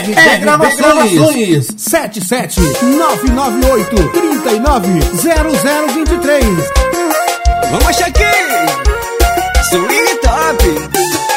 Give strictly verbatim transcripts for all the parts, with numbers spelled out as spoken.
R D Gravações sete sete nove nove oito três nove zero zero dois três. Vamos achar aqui, Swing Top.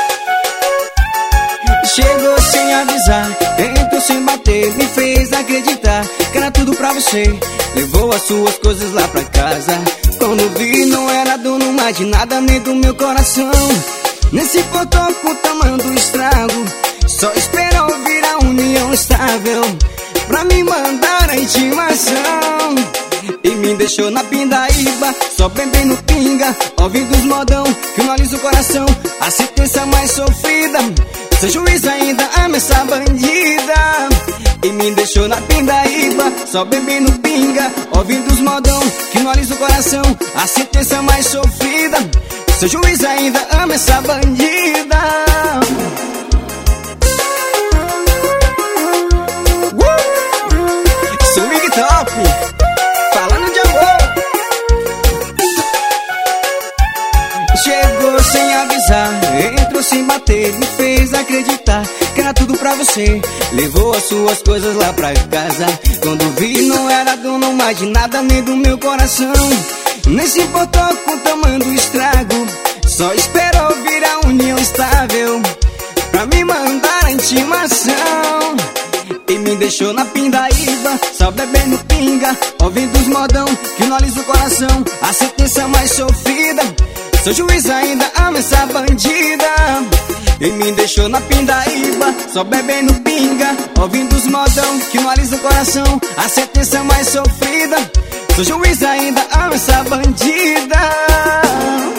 Chegou sem avisar, entrou sem bater, me fez acreditar que era tudo pra você. Levou as suas coisas lá pra casa. Quando vi, não era dono mais de nada, nem do meu coração. Nem se importou com o tamanho do estrago, só esperou vir a união estável pra me mandar a intimação. E me deixou na pindaíba, só bebendo pinga, ouvindo os modão que finaliza o coração. A sentença mais sofrida, seu juiz ainda ama essa bandida. E me deixou na pindaíba, só bebendo pinga, ouvindo os modão que finaliza o coração. A sentença mais sofrida, seu juiz ainda ama essa bandida. uh! Swing Top, falando de amor. Chegou sem avisar, entrou sem bater, me fez acreditar que era tudo pra você. Levou as suas coisas lá pra casa. Quando vi, não era dono mais de nada, nem do meu coração. Nem se importou com o tamanho do estrago, só esperou vir a união estável pra me mandar a intimação. E me deixou na pindaíba, só bebendo pinga, ouvindo os modão que finaliza o coração. A sentença mais sofrida, seu juiz ainda ama essa bandida. E me deixou na pindaíba, só bebendo pinga, ouvindo os modão que finaliza o coração. A sentença mais sofrida, seu juiz ainda ama essa bandida.